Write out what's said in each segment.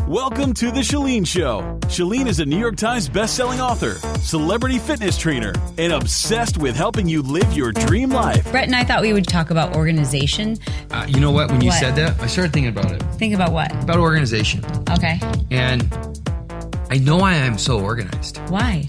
Welcome to The Chalene Show. Chalene is a New York Times bestselling author, celebrity fitness trainer, and obsessed with helping you live your dream life. Brett and I thought we would talk about organization. You know what? When you said that, I started thinking about it. Think about what? About organization. Okay. And I know why I'm so organized. Why?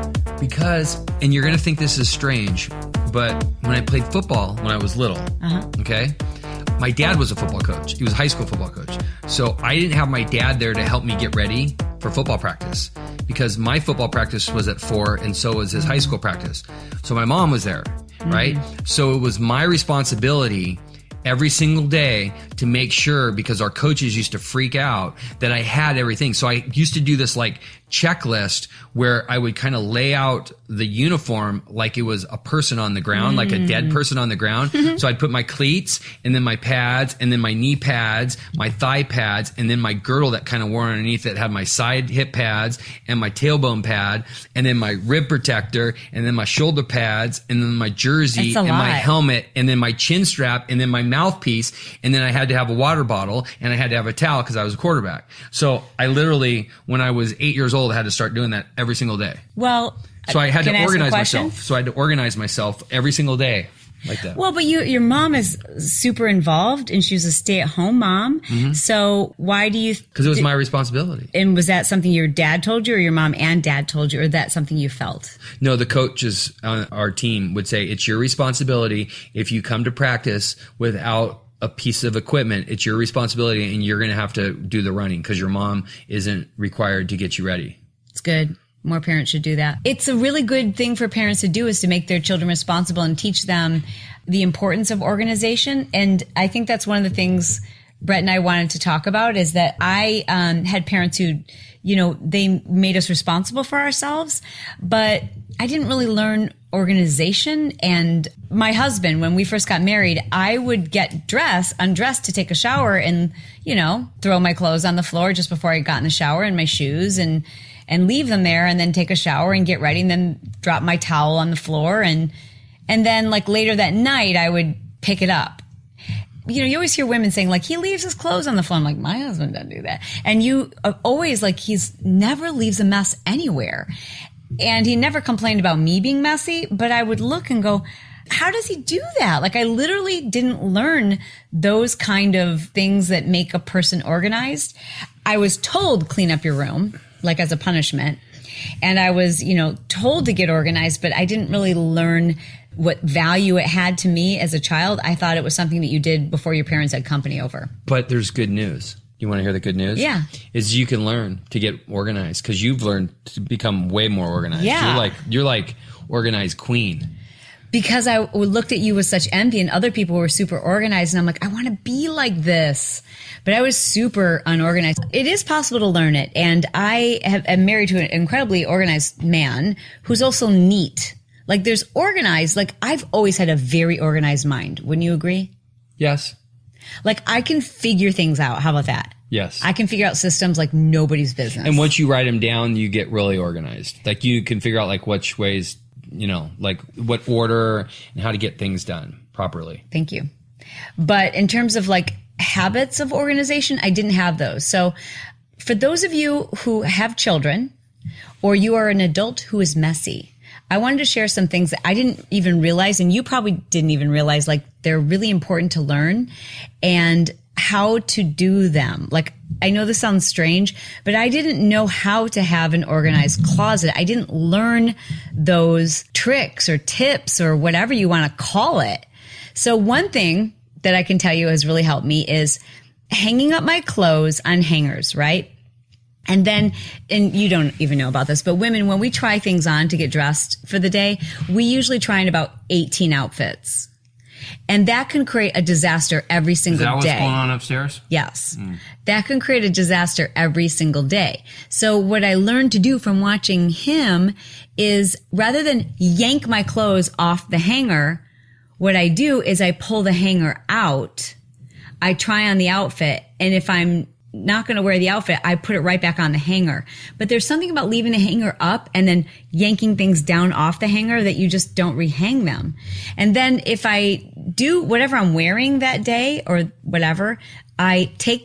Because, and you're going to think this is strange, but when I played football when I was little, okay, my dad was a football coach. He was a high school football coach. So I didn't have my dad there to help me get ready for football practice because my football practice was at 4 and so was his high school practice. So my mom was there, right? So it was my responsibility every single day to make sure, because our coaches used to freak out, that I had everything. So I used to do this like checklist where I would kind of lay out the uniform like it was a person on the ground, like a dead person on the ground. So I'd put my cleats and then my pads and then my knee pads, my thigh pads, and then my girdle that kind of wore underneath that had my side hip pads and my tailbone pad, and then my rib protector, and then my shoulder pads, and then my jersey and my helmet, and then my chin strap, and then my mouthpiece, and then I had to have a water bottle and I had to have a towel because I was a quarterback. So I literally, when I was 8 years old, I had to start doing that every single day. Well, so I had to organize question? myself. So I had to organize myself every single day like that. Well, but your mom is super involved and she was a stay-at-home mom. So why do you... Because it was my responsibility. And was that something your dad told you, or your mom and dad told you, or that something you felt? No, the coaches on our team would say, it's your responsibility. If you come to practice without a piece of equipment, it's your responsibility, and you're going to have to do the running because your mom isn't required to get you ready. It's good. More parents should do that. It's a really good thing for parents to do, is to make their children responsible and teach them the importance of organization. And I think that's one of the things Brett and I wanted to talk about, is that I had parents who, you know, they made us responsible for ourselves, but I didn't really learn organization. And my husband, when we first got married, I would get undressed to take a shower and, you know, throw my clothes on the floor just before I got in the shower, and my shoes, and leave them there, and then take a shower and get ready, and then drop my towel on the floor. And then like later that night, I would pick it up. You know, you always hear women saying like, he leaves his clothes on the floor. I'm like, my husband doesn't do that. And you always like, he's never leaves a mess anywhere. And he never complained about me being messy, but I would look and go, how does he do that? Like, I literally didn't learn those kind of things that make a person organized. I was told, clean up your room, like as a punishment. And I was, you know, told to get organized, but I didn't really learn what value it had to me as a child. I thought it was something that you did before your parents had company over. But there's good news. You want to hear the good news? Yeah. Is you can learn to get organized, because you've learned to become way more organized. Yeah. You're like organized queen. Because I looked at you with such envy, and other people were super organized, and I'm like, I want to be like this. But I was super unorganized. It is possible to learn it. And I am married to an incredibly organized man who's also neat. Like, there's organized. Like, I've always had a very organized mind. Wouldn't you agree? Yes. Like, I can figure things out. How about that? Yes. I can figure out systems like nobody's business. And once you write them down, you get really organized. Like, you can figure out like which ways, you know, like what order and how to get things done properly. Thank you. But in terms of like habits of organization, I didn't have those. So for those of you who have children, or you are an adult who is messy, I wanted to share some things that I didn't even realize, and you probably didn't even realize, like they're really important to learn and how to do them. Like, I know this sounds strange, but I didn't know how to have an organized closet. I didn't learn those tricks or tips or whatever you want to call it. So one thing that I can tell you has really helped me is hanging up my clothes on hangers, right? And then, and you don't even know about this, but women, when we try things on to get dressed for the day, we usually try in about 18 outfits. And that can create a disaster every single day. Is that what's going on upstairs? Yes. That can create a disaster every single day. So what I learned to do from watching him is, rather than yank my clothes off the hanger, what I do is I pull the hanger out, I try on the outfit, and if I'm not going to wear the outfit, I put it right back on the hanger. But there's something about leaving the hanger up and then yanking things down off the hanger that you just don't rehang them. And then if I do whatever I'm wearing that day or whatever, I take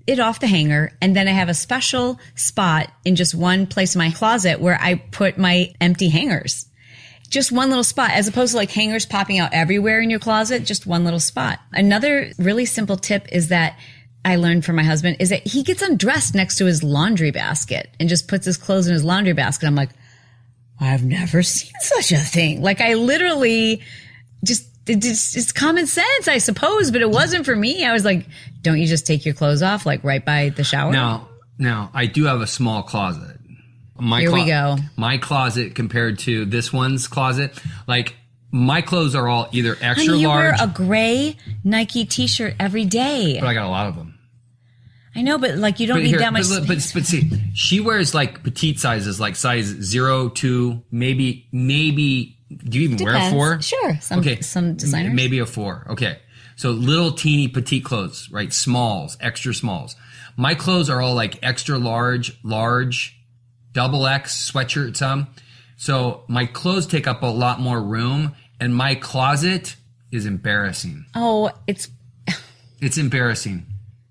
it off the hanger, and then I have a special spot in just one place in my closet where I put my empty hangers. Just one little spot, as opposed to like hangers popping out everywhere in your closet, just one little spot. Another really simple tip is that I learned from my husband is that he gets undressed next to his laundry basket and just puts his clothes in his laundry basket. I'm like, I've never seen such a thing. Like I literally it's common sense, I suppose, but it wasn't for me. I was like, don't you just take your clothes off like right by the shower? Now I do have a small closet. Here we go. My closet compared to this one's closet, like my clothes are all either extra Honey, you large. wear a gray Nike t-shirt every day. But I got a lot of them. I know, but like you don't need that much space. But see, she wears like petite sizes, like size 0, 2, maybe. Do you even wear a 4? Sure. Some designers. Maybe a 4. Okay. So little teeny petite clothes, right? Smalls, extra smalls. My clothes are all like extra large, double X sweatshirt some. So my clothes take up a lot more room, and my closet is embarrassing. Oh, it's embarrassing.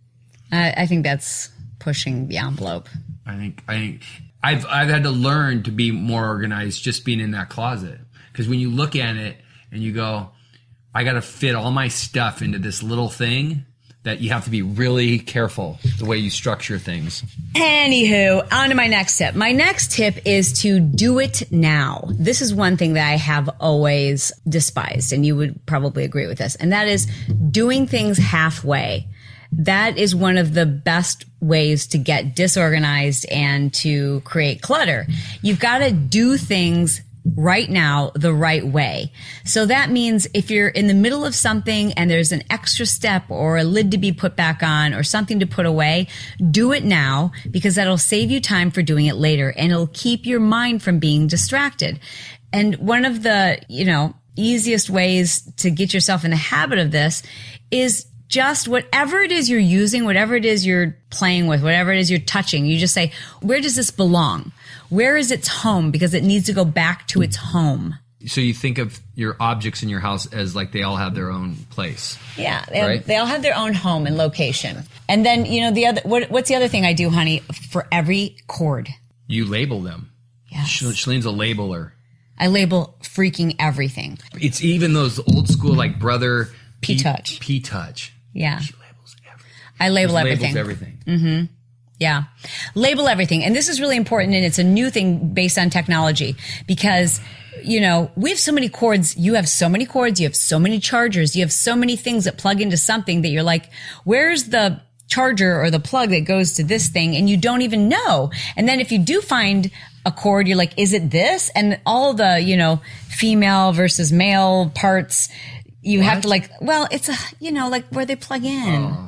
I think that's pushing the envelope. I think I've had to learn to be more organized just being in that closet. Because when you look at it and you go, I got to fit all my stuff into this little thing, that you have to be really careful the way you structure things. Anywho, on to my next tip. My next tip is to do it now. This is one thing that I have always despised, and you would probably agree with this, and that is doing things halfway. That is one of the best ways to get disorganized and to create clutter. You've got to do things right now the right way. So that means if you're in the middle of something and there's an extra step or a lid to be put back on or something to put away, do it now, because that'll save you time for doing it later, and it'll keep your mind from being distracted. And one of the, easiest ways to get yourself in the habit of this is just whatever it is you're using, whatever it is you're playing with, whatever it is you're touching, you just say, where does this belong? Where is its home? Because it needs to go back to its home. So you think of your objects in your house as like they all have their own place. Yeah, they all have their own home and location. And then, what's the other thing I do, honey, for every cord? You label them. Yes. Shalene's a labeler. I label freaking everything. It's even those old school like Brother P-Touch. P-Touch. Yeah. She labels everything. I label everything. Labels everything. Mm-hmm. Yeah. Label everything. And this is really important, and it's a new thing based on technology, because, we have so many cords. You have so many cords. You have so many chargers. You have so many things that plug into something that you're like, where's the charger or the plug that goes to this thing? And you don't even know. And then if you do find a cord, you're like, is it this? And all the, female versus male parts, you have to it's like where they plug in. Oh.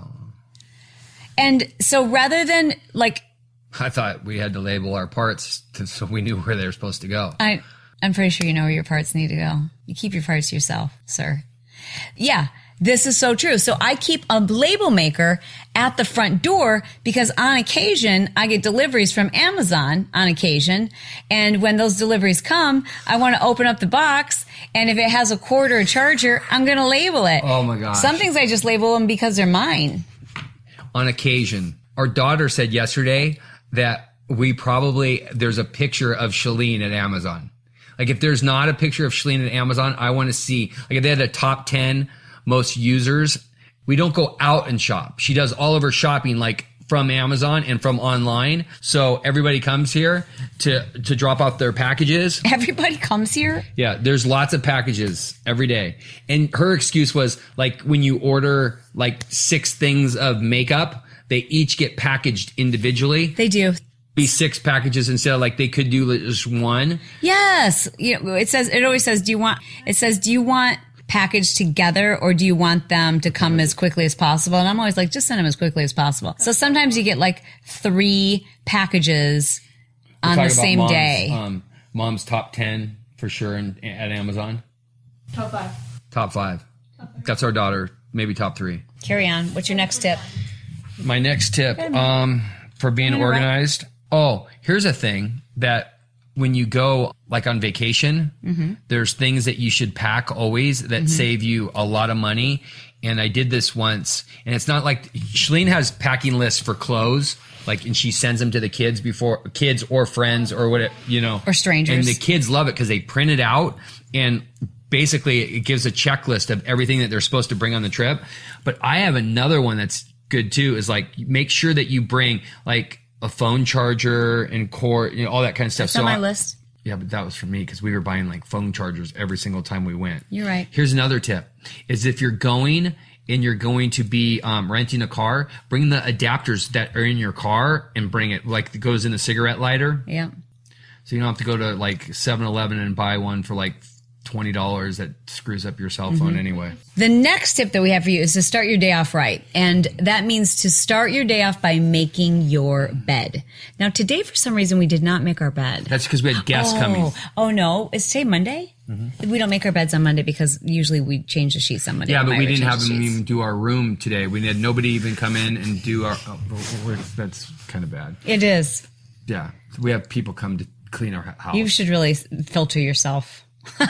And so rather than I thought we had to label our parts so we knew where they were supposed to go. I'm pretty sure you know where your parts need to go. You keep your parts to yourself, sir. Yeah, this is so true. So I keep a label maker at the front door, because on occasion I get deliveries from Amazon on occasion. And when those deliveries come, I want to open up the box. And if it has a cord or a charger, I'm going to label it. Oh my gosh. Some things I just label them because they're mine. On occasion. Our daughter said yesterday that there's a picture of Shalene at Amazon. Like if there's not a picture of Shalene at Amazon, I want to see, like if they had a top 10 most users, we don't go out and shop. She does all of her shopping like from Amazon and from online. So everybody comes here to drop off their packages. Everybody comes here? Yeah, there's lots of packages every day. And her excuse was like when you order like 6 things of makeup, they each get packaged individually. They do. Be 6 packages instead of like they could do just one. Yes. It always says, do you want packaged together, or do you want them to come as quickly as possible? And I'm always like, just send them as quickly as possible. So sometimes you get like 3 packages on the same day. Mom's top 10 for sure at Amazon. Top 5. Top 5. That's our daughter. Maybe top 3. Carry on. What's your next tip? My next tip for being organized. Oh, here's a thing that when you go like on vacation, there's things that you should pack always that save you a lot of money. And I did this once, and it's not like Shalene has packing lists for clothes, like, and she sends them to the kids or friends or whatever, or strangers. And the kids love it because they print it out, and basically it gives a checklist of everything that they're supposed to bring on the trip. But I have another one that's good too, is like, make sure that you bring like a phone charger and cord, all that kind of stuff. That's on my list. Yeah, but that was for me because we were buying like phone chargers every single time we went. You're right. Here's another tip is if you're going and you're going to be renting a car, bring the adapters that are in your car and bring it, like it goes in the cigarette lighter. Yeah. So you don't have to go to like 7-Eleven and buy one for like $20 that screws up your cell phone anyway. The next tip that we have for you is to start your day off right. And that means to start your day off by making your bed. Now, today, for some reason, we did not make our bed. That's because we had guests coming. Oh, no. Is today Monday? We don't make our beds on Monday because usually we change the sheets on Monday. Yeah, but we didn't have them even do our room today. We had nobody even come in and do our... that's kind of bad. It is. Yeah. We have people come to clean our house. You should really filter yourself.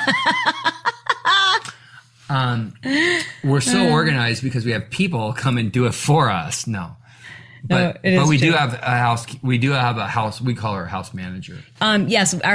We're so organized because we have people come and do it for us. But we do have a house. We do have a house. We call her house manager. Yes, our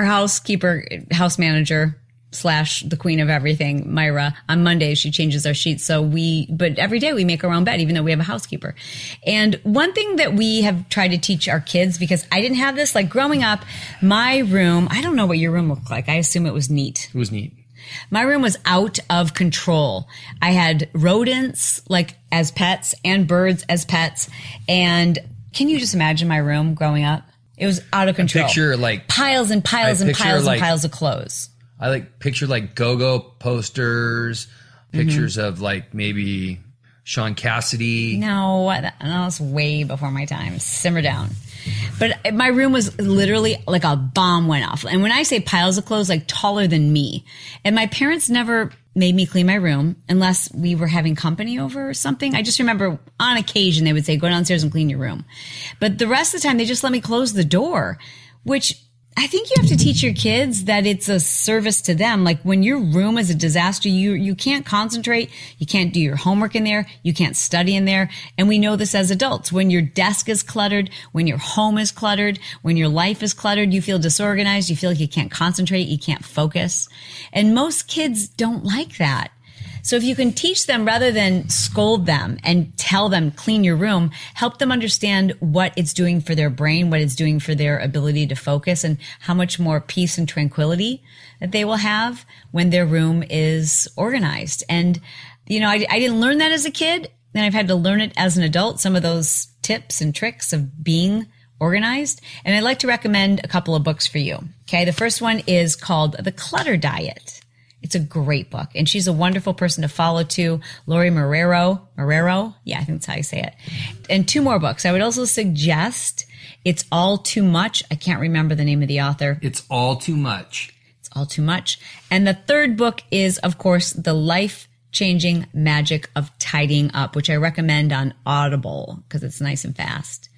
house manager / the queen of everything, Myra. On Mondays she changes our sheets. But every day we make our own bed, even though we have a housekeeper. And one thing that we have tried to teach our kids, because I didn't have this, like growing up, my room, I don't know what your room looked like. I assume it was neat. It was neat. My room was out of control. I had rodents like as pets and birds as pets. And can you just imagine my room growing up? It was out of control. Picture like piles and piles and piles and piles of clothes. I picture like go-go posters, pictures of like maybe Sean Cassidy. No, that's way before my time. Simmer down. But my room was literally like a bomb went off. And when I say piles of clothes, like taller than me. And my parents never made me clean my room unless we were having company over or something. I just remember on occasion they would say, go downstairs and clean your room. But the rest of the time they just let me close the door, which I think you have to teach your kids that it's a service to them. Like when your room is a disaster, you can't concentrate. You can't do your homework in there. You can't study in there. And we know this as adults. When your desk is cluttered, when your home is cluttered, when your life is cluttered, you feel disorganized. You feel like you can't concentrate. You can't focus. And most kids don't like that. So if you can teach them rather than scold them and tell them, clean your room, help them understand what it's doing for their brain, what it's doing for their ability to focus, and how much more peace and tranquility that they will have when their room is organized. And, I didn't learn that as a kid, and I've had to learn it as an adult, some of those tips and tricks of being organized. And I'd like to recommend a couple of books for you. Okay. The first one is called The Clutter Diet. It's a great book, and she's a wonderful person to follow too. Lori Marrero. Yeah, I think that's how you say it. And 2 more books. I would also suggest It's All Too Much. I can't remember the name of the author. It's All Too Much. It's All Too Much. And the third book is, of course, The Life-Changing Magic of Tidying Up, which I recommend on Audible because it's nice and fast.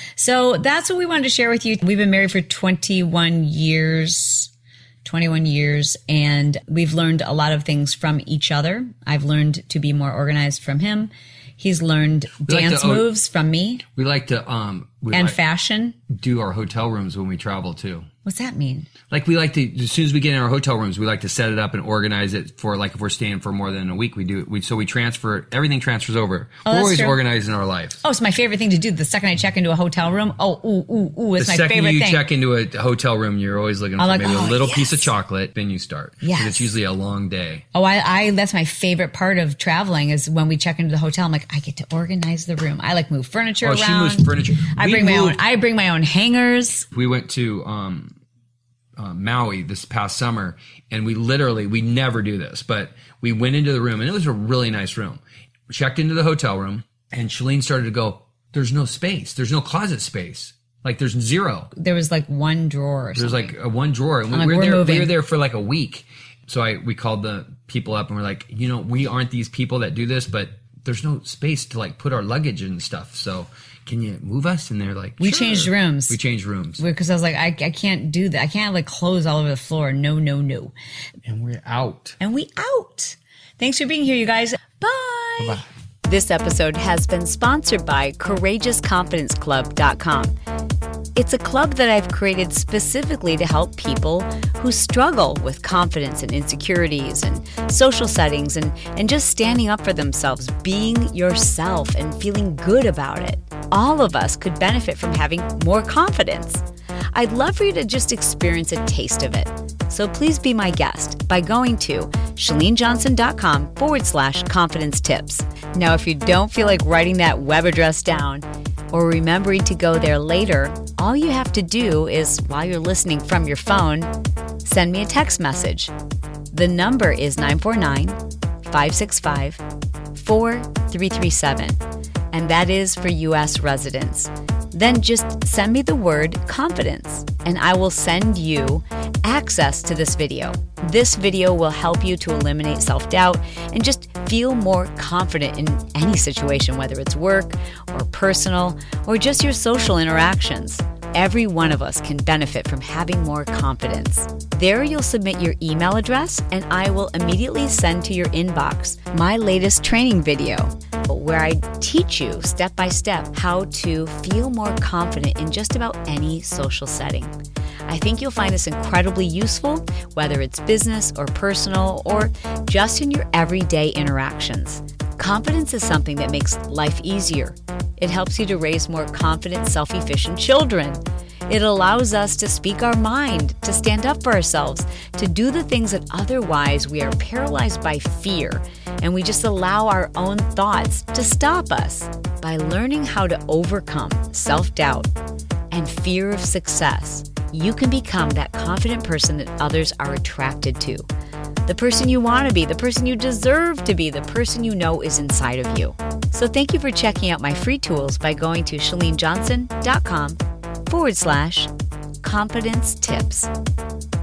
So that's what we wanted to share with you. We've been married for 21 years, and we've learned a lot of things from each other. I've learned to be more organized from him. He's learned dance moves from me. We like to fashion. Do our hotel rooms when we travel too. What's that mean? Like we like to, as soon as we get in our hotel rooms, we like to set it up and organize it for, like, if we're staying for more than a week, we transfer, everything transfers over. We're always organized in our life. Oh, it's my favorite thing to do. The second I check into a hotel room, it's my favorite thing. The second you check into a hotel room, you're always looking for maybe a little piece of chocolate, then you start. Yes. It's usually a long day. Oh, that's my favorite part of traveling is when we check into the hotel, I'm like, I get to organize the room. I like move furniture around. She moves furniture. I bring my own hangers. We went to, Maui this past summer, and we never do this, but we went into the room, and it was a really nice room. We checked into the hotel room, and Shalene started to go, there's no space. There's no closet space. Like, there's zero. There was like one drawer or something. There's like one drawer. And we were there for like a week. So we called the people up, and we're like, we aren't these people that do this, but there's no space to like put our luggage and stuff. So can you move us? And they're like, we changed rooms. Because I was like, I can't do that. I can't have like clothes all over the floor. No. And we're out. Thanks for being here, you guys. Bye. Bye-bye. This episode has been sponsored by CourageousConfidenceClub.com. It's a club that I've created specifically to help people who struggle with confidence and insecurities and social settings and just standing up for themselves, being yourself and feeling good about it. All of us could benefit from having more confidence. I'd love for you to just experience a taste of it. So please be my guest by going to ChaleneJohnson.com/confidence tips. Now, if you don't feel like writing that web address down or remembering to go there later, all you have to do is, while you're listening from your phone, send me a text message. The number is 949-565-4337, and that is for U.S. residents. Then just send me the word confidence, and I will send you access to this video. This video will help you to eliminate self-doubt and just feel more confident in any situation, whether it's work or personal or just your social interactions. Every one of us can benefit from having more confidence. There you'll submit your email address and I will immediately send to your inbox my latest training video where I teach you step by step how to feel more confident in just about any social setting. I think you'll find this incredibly useful, whether it's business or personal or just in your everyday interactions. Confidence is something that makes life easier. It helps you to raise more confident, self-efficient children. It allows us to speak our mind, to stand up for ourselves, to do the things that otherwise we are paralyzed by fear, and we just allow our own thoughts to stop us. By learning how to overcome self-doubt and fear of success, you can become that confident person that others are attracted to. The person you want to be, the person you deserve to be, the person you know is inside of you. So thank you for checking out my free tools by going to ChaleneJohnson.com/confidence tips.